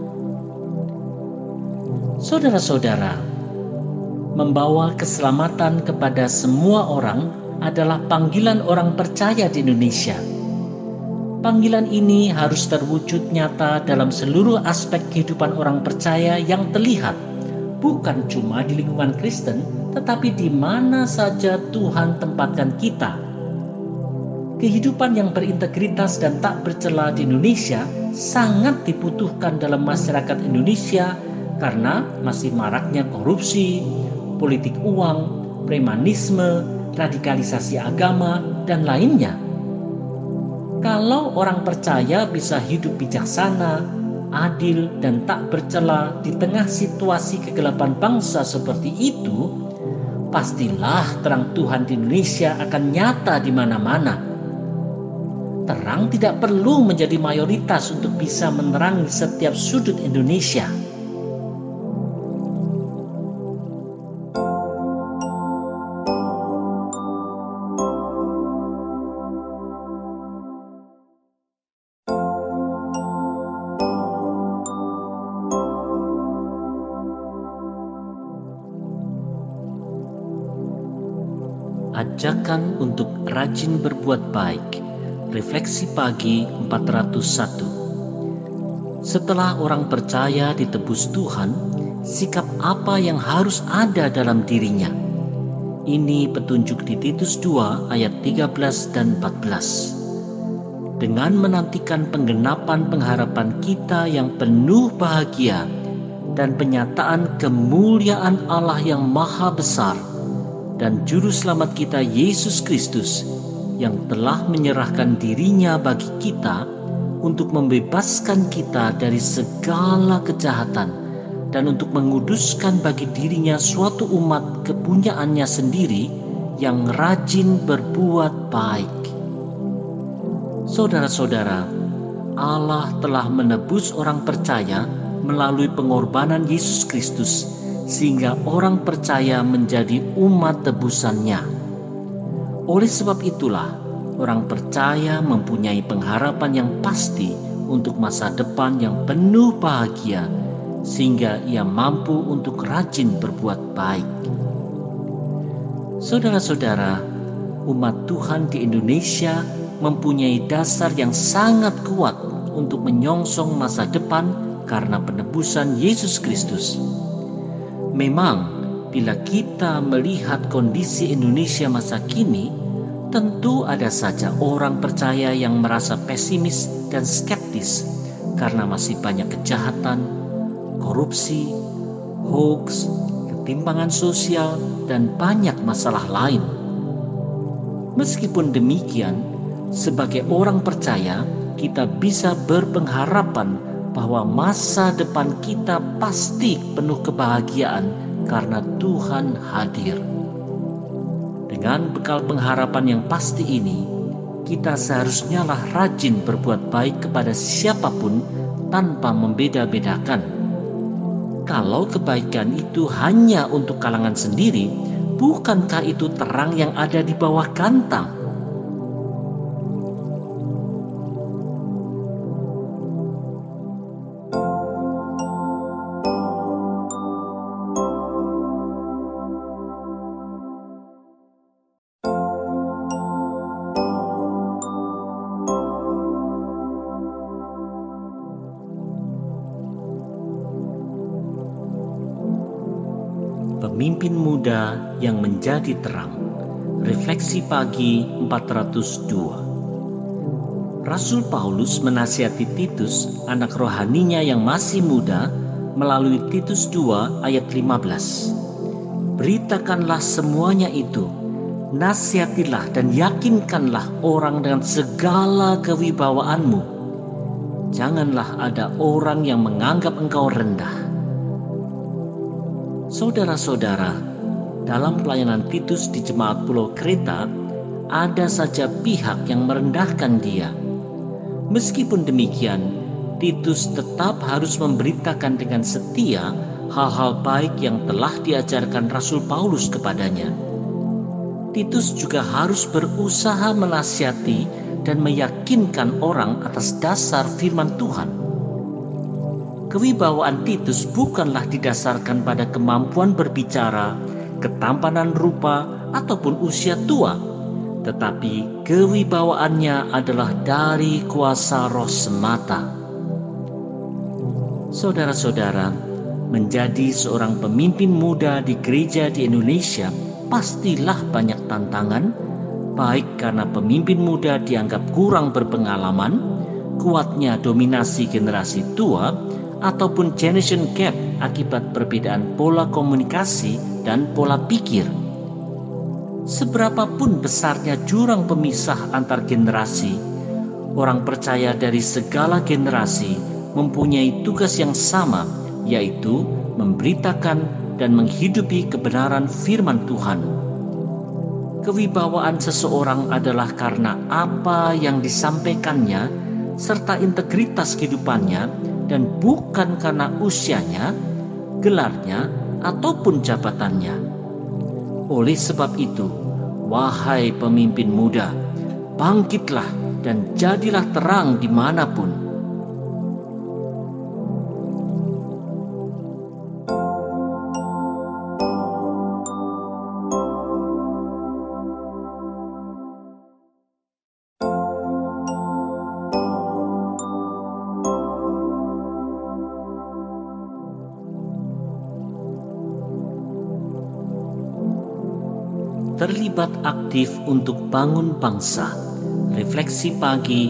Saudara-saudara, membawa keselamatan kepada semua orang adalah panggilan orang percaya di Indonesia. Panggilan ini harus terwujud nyata dalam seluruh aspek kehidupan orang percaya yang terlihat, bukan cuma di lingkungan Kristen, tetapi di mana saja Tuhan tempatkan kita. Kehidupan yang berintegritas dan tak bercela di Indonesia sangat dibutuhkan dalam masyarakat Indonesia karena masih maraknya korupsi, politik uang, premanisme, radikalisasi agama, dan lainnya. Kalau orang percaya bisa hidup bijaksana, adil, dan tak bercela di tengah situasi kegelapan bangsa seperti itu, pastilah terang Tuhan di Indonesia akan nyata di mana-mana. Terang tidak perlu menjadi mayoritas untuk bisa menerangi setiap sudut Indonesia. Ajakan untuk rajin berbuat baik. Refleksi pagi 401. Setelah orang percaya ditebus Tuhan, sikap apa yang harus ada dalam dirinya? Ini petunjuk di Titus 2 ayat 13 dan 14. Dengan menantikan penggenapan pengharapan kita yang penuh bahagia dan penyataan kemuliaan Allah yang maha besar dan Juru Selamat kita Yesus Kristus yang telah menyerahkan dirinya bagi kita untuk membebaskan kita dari segala kejahatan dan untuk menguduskan bagi dirinya suatu umat kepunyaannya sendiri yang rajin berbuat baik. Saudara-saudara, Allah telah menebus orang percaya melalui pengorbanan Yesus Kristus, sehingga orang percaya menjadi umat tebusannya. Oleh sebab itulah, orang percaya mempunyai pengharapan yang pasti untuk masa depan yang penuh bahagia, sehingga ia mampu untuk rajin berbuat baik. Saudara-saudara, umat Tuhan di Indonesia mempunyai dasar yang sangat kuat untuk menyongsong masa depan karena penebusan Yesus Kristus. Memang, bila kita melihat kondisi Indonesia masa kini, tentu ada saja orang percaya yang merasa pesimis dan skeptis karena masih banyak kejahatan, korupsi, hoax, ketimpangan sosial, dan banyak masalah lain. Meskipun demikian, sebagai orang percaya, kita bisa berpengharapan bahwa masa depan kita pasti penuh kebahagiaan karena Tuhan hadir. Dengan bekal pengharapan yang pasti ini, kita seharusnya lah rajin berbuat baik kepada siapapun tanpa membeda-bedakan. Kalau kebaikan itu hanya untuk kalangan sendiri, bukankah itu terang yang ada di bawah kantang? Pemimpin muda yang menjadi terang. Refleksi pagi 402. Rasul Paulus menasihati Titus, anak rohaninya yang masih muda, melalui Titus 2 ayat 15. Beritakanlah semuanya itu, nasihatilah dan yakinkanlah orang dengan segala kewibawaanmu. Janganlah ada orang yang menganggap engkau rendah. Saudara-saudara, dalam pelayanan Titus di Jemaat Pulau Kreta, ada saja pihak yang merendahkan dia. Meskipun demikian, Titus tetap harus memberitakan dengan setia hal-hal baik yang telah diajarkan Rasul Paulus kepadanya. Titus juga harus berusaha menasihati dan meyakinkan orang atas dasar firman Tuhan. Kewibawaan Titus bukanlah didasarkan pada kemampuan berbicara, ketampanan rupa, ataupun usia tua, tetapi kewibawaannya adalah dari kuasa Roh semata. Saudara-saudara, menjadi seorang pemimpin muda di gereja di Indonesia pastilah banyak tantangan, baik karena pemimpin muda dianggap kurang berpengalaman, kuatnya dominasi generasi tua, ataupun generation gap akibat perbedaan pola komunikasi dan pola pikir. Seberapapun besarnya jurang pemisah antar generasi, orang percaya dari segala generasi mempunyai tugas yang sama, yaitu memberitakan dan menghidupi kebenaran firman Tuhan. Kewibawaan seseorang adalah karena apa yang disampaikannya serta integritas kehidupannya, dan bukan karena usianya, gelarnya, ataupun jabatannya. Oleh sebab itu, wahai pemimpin muda, bangkitlah dan jadilah terang dimanapun. Terlibat aktif untuk bangun bangsa. Refleksi pagi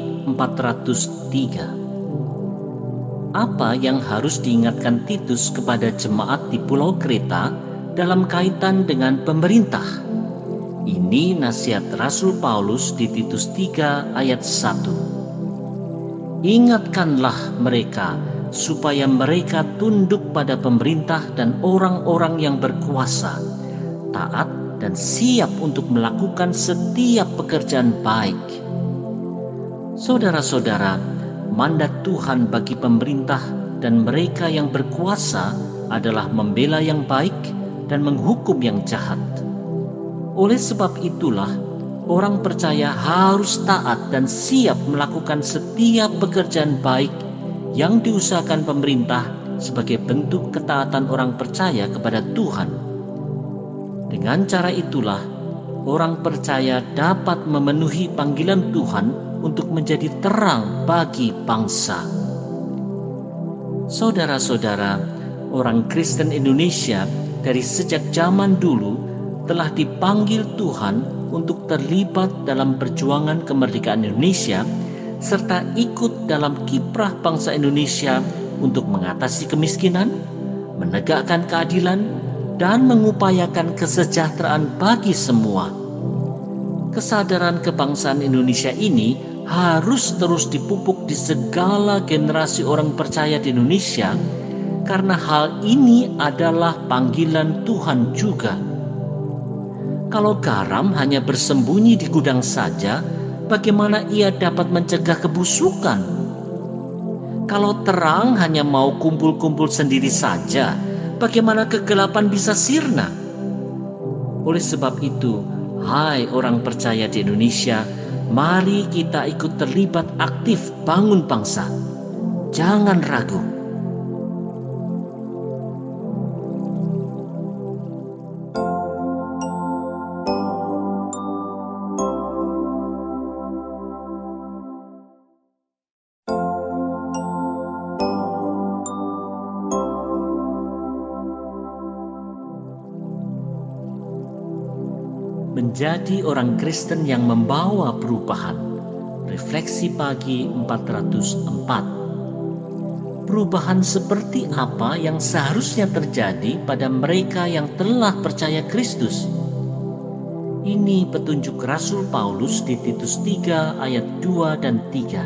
403. Apa yang harus diingatkan Titus kepada jemaat di Pulau Kreta dalam kaitan dengan pemerintah? Ini nasihat Rasul Paulus di Titus 3 ayat 1. Ingatkanlah mereka supaya mereka tunduk pada pemerintah dan orang-orang yang berkuasa, taat dan siap untuk melakukan setiap pekerjaan baik. Saudara-saudara, mandat Tuhan bagi pemerintah dan mereka yang berkuasa adalah membela yang baik dan menghukum yang jahat. Oleh sebab itulah, orang percaya harus taat dan siap melakukan setiap pekerjaan baik yang diusahakan pemerintah sebagai bentuk ketaatan orang percaya kepada Tuhan. Dengan cara itulah, orang percaya dapat memenuhi panggilan Tuhan untuk menjadi terang bagi bangsa. Saudara-saudara, orang Kristen Indonesia dari sejak zaman dulu telah dipanggil Tuhan untuk terlibat dalam perjuangan kemerdekaan Indonesia serta ikut dalam kiprah bangsa Indonesia untuk mengatasi kemiskinan, menegakkan keadilan, dan mengupayakan kesejahteraan bagi semua. Kesadaran kebangsaan Indonesia ini harus terus dipupuk di segala generasi orang percaya di Indonesia, karena hal ini adalah panggilan Tuhan juga. Kalau garam hanya bersembunyi di gudang saja, bagaimana ia dapat mencegah kebusukan? Kalau terang hanya mau kumpul-kumpul sendiri saja, bagaimana kegelapan bisa sirna? Oleh sebab itu, hai orang percaya di Indonesia, mari kita ikut terlibat aktif bangun bangsa. Jangan ragu. Menjadi orang Kristen yang membawa perubahan. Refleksi pagi 404. Perubahan seperti apa yang seharusnya terjadi pada mereka yang telah percaya Kristus? Ini petunjuk Rasul Paulus di Titus 3 ayat 2 dan 3.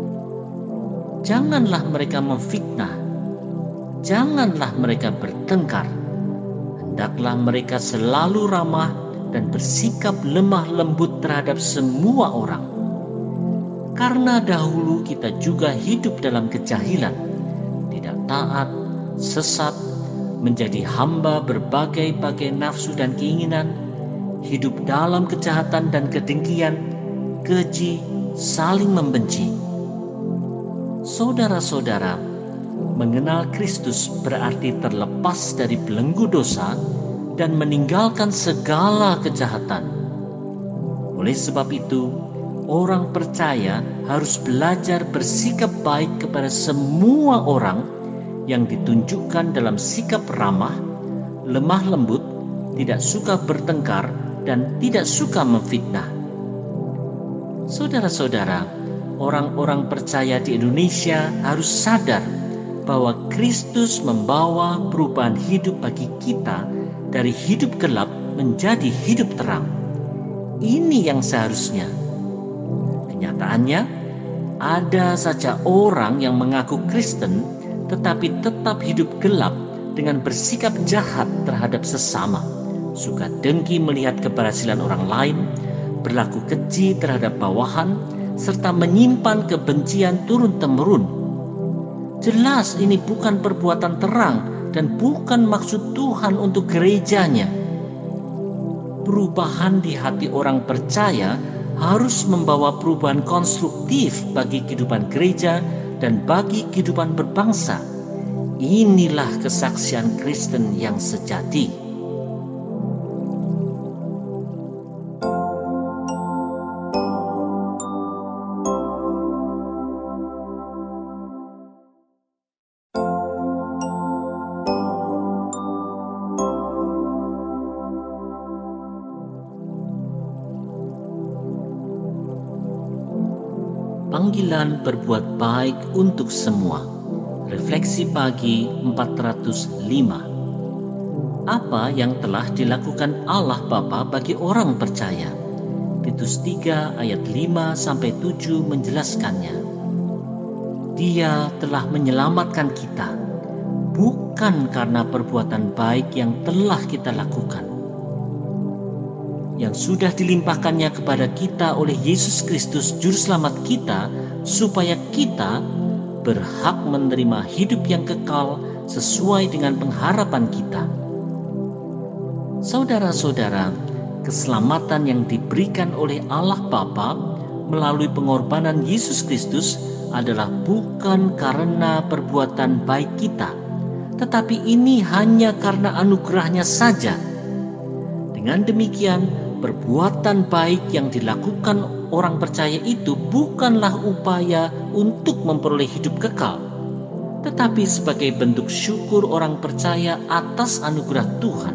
Janganlah mereka memfitnah, janganlah mereka bertengkar. Hendaklah mereka selalu ramah dan bersikap lemah lembut terhadap semua orang. Karena dahulu kita juga hidup dalam kejahilan, tidak taat, sesat, menjadi hamba berbagai-bagai nafsu dan keinginan, hidup dalam kejahatan dan kedengkian, keji, saling membenci. Saudara-saudara, mengenal Kristus berarti terlepas dari belenggu dosa dan meninggalkan segala kejahatan. Oleh sebab itu, orang percaya harus belajar bersikap baik kepada semua orang yang ditunjukkan dalam sikap ramah, lemah lembut, tidak suka bertengkar, dan tidak suka memfitnah. Saudara-saudara, orang-orang percaya di Indonesia harus sadar bahwa Kristus membawa perubahan hidup bagi kita dari hidup gelap menjadi hidup terang. Ini yang seharusnya. Kenyataannya, ada saja orang yang mengaku Kristen tetapi tetap hidup gelap dengan bersikap jahat terhadap sesama, suka dengki melihat keberhasilan orang lain, berlaku keji terhadap bawahan, serta menyimpan kebencian turun-temurun. Jelas ini bukan perbuatan terang dan bukan maksud Tuhan untuk gerejanya. Perubahan di hati orang percaya harus membawa perubahan konstruktif bagi kehidupan gereja dan bagi kehidupan berbangsa. Inilah kesaksian Kristen yang sejati. Panggilan berbuat baik untuk semua. Refleksi pagi 405. Apa yang telah dilakukan Allah Bapa bagi orang percaya? Titus 3 ayat 5-7 menjelaskannya. Dia telah menyelamatkan kita, bukan karena perbuatan baik yang telah kita lakukan. yang sudah dilimpahkannya kepada kita oleh Yesus Kristus Juru Selamat kita, supaya kita berhak menerima hidup yang kekal sesuai dengan pengharapan kita. Saudara-saudara, keselamatan yang diberikan oleh Allah Bapa melalui pengorbanan Yesus Kristus adalah bukan karena perbuatan baik kita, tetapi ini hanya karena anugerahnya saja. Dengan demikian, perbuatan baik yang dilakukan orang percaya itu bukanlah upaya untuk memperoleh hidup kekal, tetapi sebagai bentuk syukur orang percaya atas anugerah Tuhan.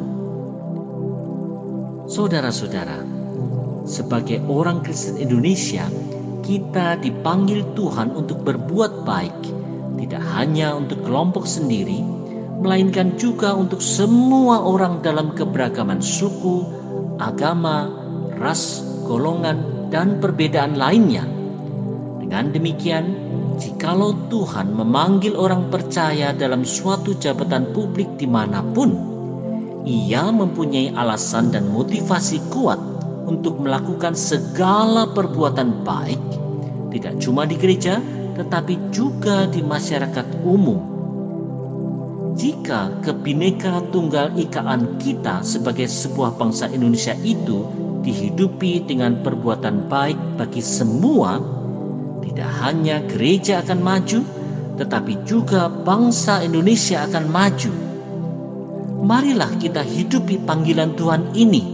Saudara-saudara, sebagai orang Kristen Indonesia, kita dipanggil Tuhan untuk berbuat baik, tidak hanya untuk kelompok sendiri, melainkan juga untuk semua orang dalam keberagaman suku, agama, ras, golongan, dan perbedaan lainnya. Dengan demikian, jikalau Tuhan memanggil orang percaya dalam suatu jabatan publik dimanapun, Ia mempunyai alasan dan motivasi kuat untuk melakukan segala perbuatan baik, tidak cuma di gereja, tetapi juga di masyarakat umum. Jika kebineka tunggal ikaan kita sebagai sebuah bangsa Indonesia itu dihidupi dengan perbuatan baik bagi semua, tidak hanya gereja akan maju, tetapi juga bangsa Indonesia akan maju. Marilah kita hidupi panggilan Tuhan ini.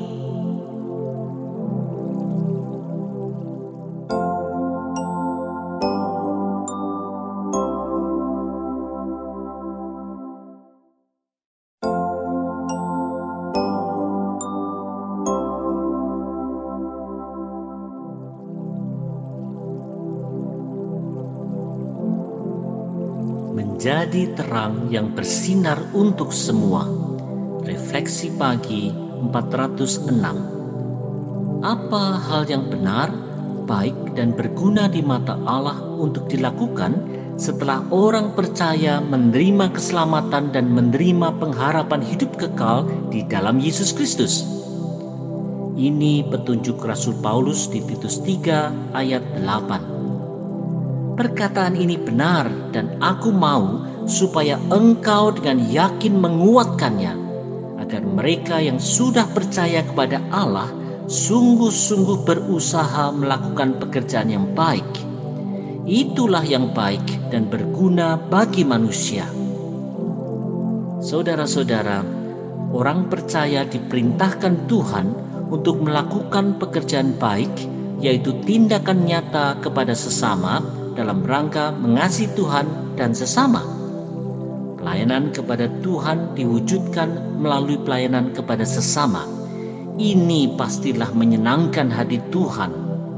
Menjadi terang yang bersinar untuk semua. Refleksi pagi 406. Apa hal yang benar, baik dan berguna di mata Allah untuk dilakukan setelah orang percaya menerima keselamatan dan menerima pengharapan hidup kekal di dalam Yesus Kristus? Ini petunjuk Rasul Paulus di Titus 3 ayat 8. Perkataan ini benar dan aku mau supaya engkau dengan yakin menguatkannya, agar mereka yang sudah percaya kepada Allah sungguh-sungguh berusaha melakukan pekerjaan yang baik. Itulah yang baik dan berguna bagi manusia. Saudara-saudara, orang percaya diperintahkan Tuhan untuk melakukan pekerjaan baik, yaitu tindakan nyata kepada sesama dalam rangka mengasihi Tuhan dan sesama. Pelayanan kepada Tuhan diwujudkan melalui pelayanan kepada sesama. Ini pastilah menyenangkan hati Tuhan.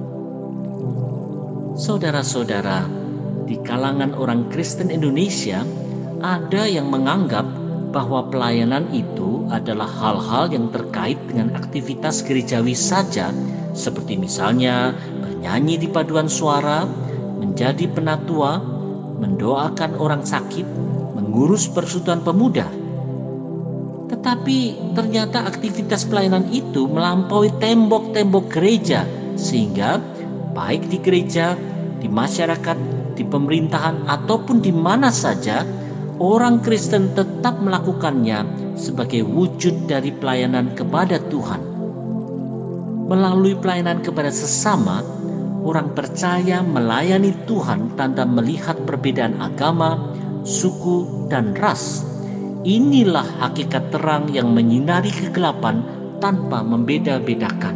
Saudara-saudara, di kalangan orang Kristen Indonesia ada yang menganggap bahwa pelayanan itu adalah hal-hal yang terkait dengan aktivitas gerejawi saja, seperti misalnya bernyanyi di paduan suara, menjadi penatua, mendoakan orang sakit, mengurus persekutuan pemuda. Tetapi ternyata aktivitas pelayanan itu melampaui tembok-tembok gereja, sehingga baik di gereja, di masyarakat, di pemerintahan, ataupun di mana saja, orang Kristen tetap melakukannya sebagai wujud dari pelayanan kepada Tuhan. Melalui pelayanan kepada sesama, orang percaya melayani Tuhan tanpa melihat perbedaan agama, suku, dan ras. Inilah hakikat terang yang menyinari kegelapan tanpa membeda-bedakan.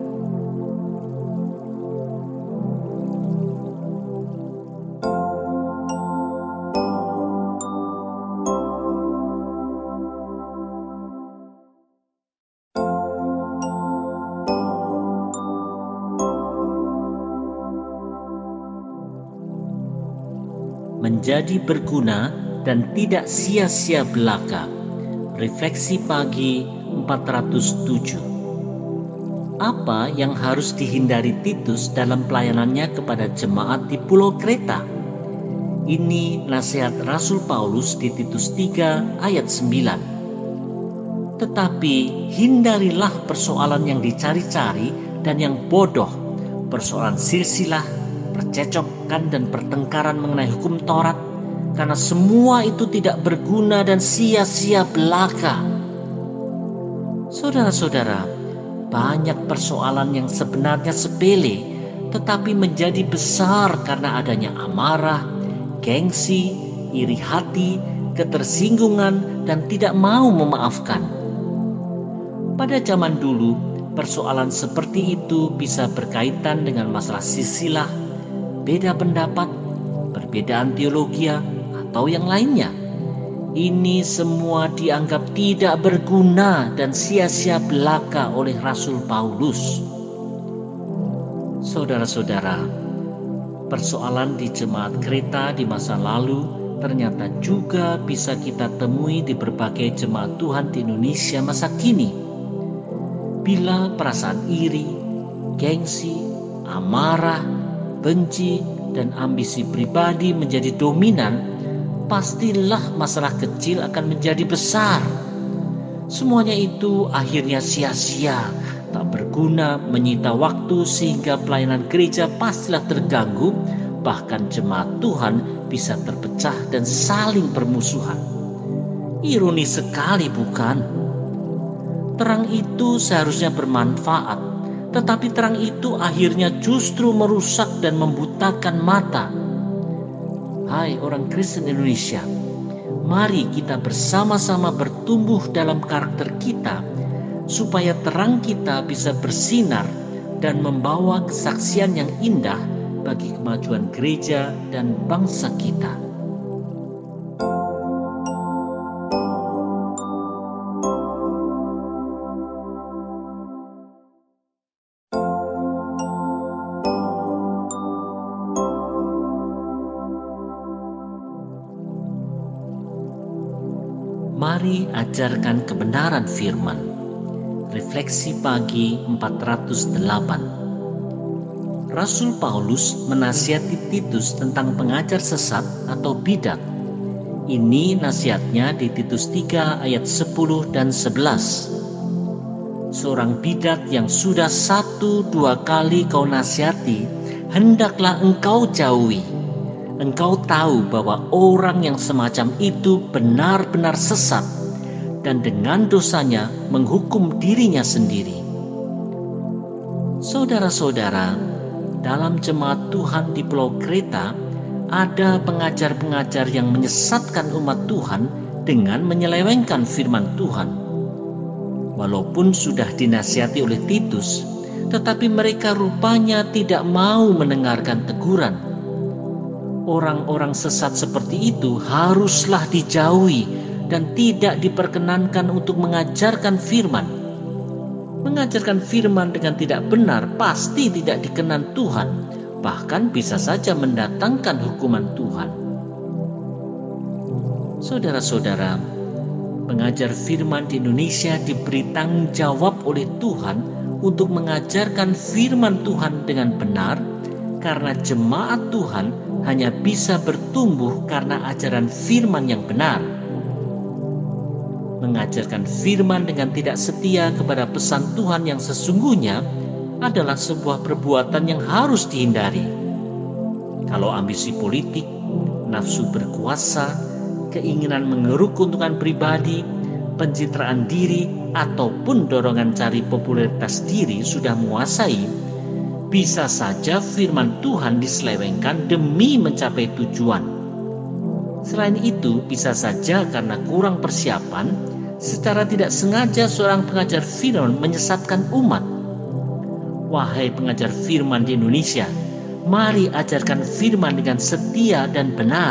Menjadi berguna dan tidak sia-sia belaka. Refleksi pagi 407. Apa yang harus dihindari Titus dalam pelayanannya kepada jemaat di Pulau Kreta? Ini nasihat Rasul Paulus di Titus 3 ayat 9. Tetapi hindarilah persoalan yang dicari-cari dan yang bodoh, persoalan silsilah, percekcokan dan pertengkaran mengenai hukum Taurat, karena semua itu tidak berguna dan sia-sia belaka. Saudara-saudara, banyak persoalan yang sebenarnya sepele tetapi menjadi besar karena adanya amarah, gengsi, iri hati, ketersinggungan, dan tidak mau memaafkan. Pada zaman dulu, persoalan seperti itu bisa berkaitan dengan masalah silsilah, beda pendapat, perbedaan teologi, atau yang lainnya. Ini semua dianggap tidak berguna dan sia-sia belaka oleh Rasul Paulus. Saudara-saudara, persoalan di jemaat Kreta di masa lalu ternyata juga bisa kita temui di berbagai jemaat Tuhan di Indonesia masa kini. Bila perasaan iri, gengsi, amarah, benci, dan ambisi pribadi menjadi dominan, pastilah masalah kecil akan menjadi besar. Semuanya itu akhirnya sia-sia, tak berguna, menyita waktu sehingga pelayanan gereja pastilah terganggu, bahkan jemaat Tuhan bisa terpecah dan saling bermusuhan. Ironis sekali, bukan? Terang itu seharusnya bermanfaat, tetapi terang itu akhirnya justru merusak dan membutakan mata. Hai orang Kristen Indonesia, mari kita bersama-sama bertumbuh dalam karakter kita, supaya terang kita bisa bersinar dan membawa kesaksian yang indah bagi kemajuan gereja dan bangsa kita. Mari ajarkan kebenaran firman. Refleksi pagi 408. Rasul Paulus menasihati Titus tentang pengajar sesat atau bidat. Ini nasihatnya di Titus 3 ayat 10 dan 11. Seorang bidat yang sudah 1-2 kali kau nasihati, hendaklah engkau jauhi. Engkau tahu bahwa orang yang semacam itu benar-benar sesat dan dengan dosanya menghukum dirinya sendiri. Saudara-saudara, dalam jemaat Tuhan di Pulau Kreta ada pengajar-pengajar yang menyesatkan umat Tuhan dengan menyelewengkan firman Tuhan. Walaupun sudah dinasihati oleh Titus, tetapi mereka rupanya tidak mau mendengarkan teguran. Orang-orang sesat seperti itu haruslah dijauhi dan tidak diperkenankan untuk mengajarkan firman. Mengajarkan firman dengan tidak benar pasti tidak dikenan Tuhan, bahkan bisa saja mendatangkan hukuman Tuhan. Saudara-saudara, pengajar firman di Indonesia diberi tanggung jawab oleh Tuhan untuk mengajarkan firman Tuhan dengan benar, karena jemaat Tuhan hanya bisa bertumbuh karena ajaran firman yang benar. Mengajarkan firman dengan tidak setia kepada pesan Tuhan yang sesungguhnya adalah sebuah perbuatan yang harus dihindari. Kalau ambisi politik, nafsu berkuasa, keinginan mengeruk keuntungan pribadi, pencitraan diri, ataupun dorongan cari popularitas diri sudah menguasai, bisa saja firman Tuhan diselewengkan demi mencapai tujuan. Selain itu, bisa saja karena kurang persiapan, secara tidak sengaja seorang pengajar firman menyesatkan umat. Wahai pengajar firman di Indonesia, mari ajarkan firman dengan setia dan benar.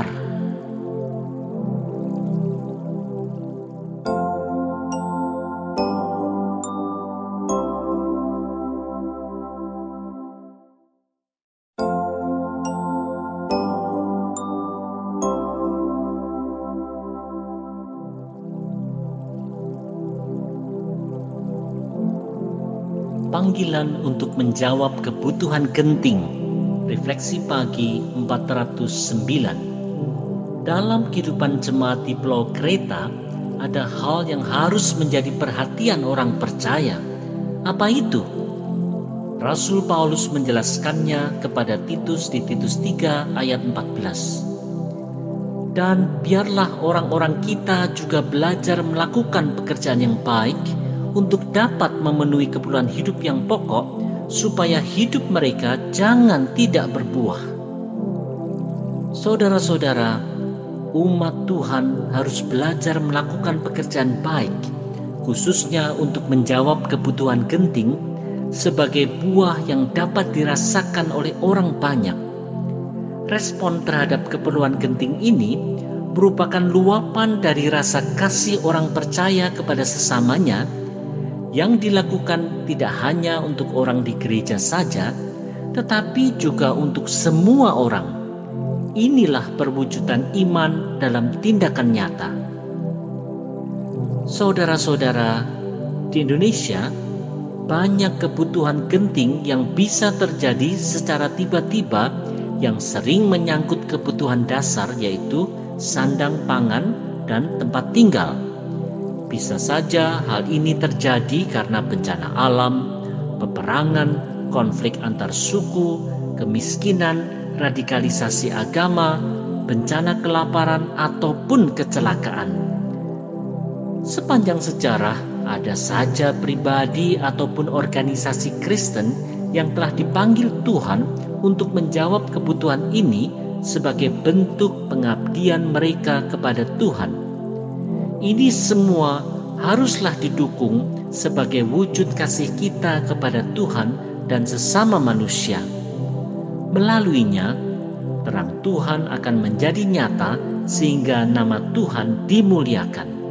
Panggilan untuk menjawab kebutuhan genting. Refleksi pagi 409. Dalam kehidupan jemaat di Pulau Kreta, ada hal yang harus menjadi perhatian orang percaya. Apa itu? Rasul Paulus menjelaskannya kepada Titus di Titus 3 ayat 14. Dan biarlah orang-orang kita juga belajar melakukan pekerjaan yang baik untuk dapat memenuhi keperluan hidup yang pokok, supaya hidup mereka jangan tidak berbuah. Saudara-saudara, umat Tuhan harus belajar melakukan pekerjaan baik, khususnya untuk menjawab kebutuhan genting sebagai buah yang dapat dirasakan oleh orang banyak. Respon terhadap keperluan genting ini merupakan luapan dari rasa kasih orang percaya kepada sesamanya yang dilakukan tidak hanya untuk orang di gereja saja, tetapi juga untuk semua orang. Inilah perwujudan iman dalam tindakan nyata. Saudara-saudara, di Indonesia banyak kebutuhan genting yang bisa terjadi secara tiba-tiba yang sering menyangkut kebutuhan dasar, yaitu sandang pangan dan tempat tinggal. Bisa saja hal ini terjadi karena bencana alam, peperangan, konflik antar suku, kemiskinan, radikalisasi agama, bencana kelaparan, ataupun kecelakaan. Sepanjang sejarah, ada saja pribadi ataupun organisasi Kristen yang telah dipanggil Tuhan untuk menjawab kebutuhan ini sebagai bentuk pengabdian mereka kepada Tuhan. Ini semua haruslah didukung sebagai wujud kasih kita kepada Tuhan dan sesama manusia. Melaluinya, terang Tuhan akan menjadi nyata sehingga nama Tuhan dimuliakan.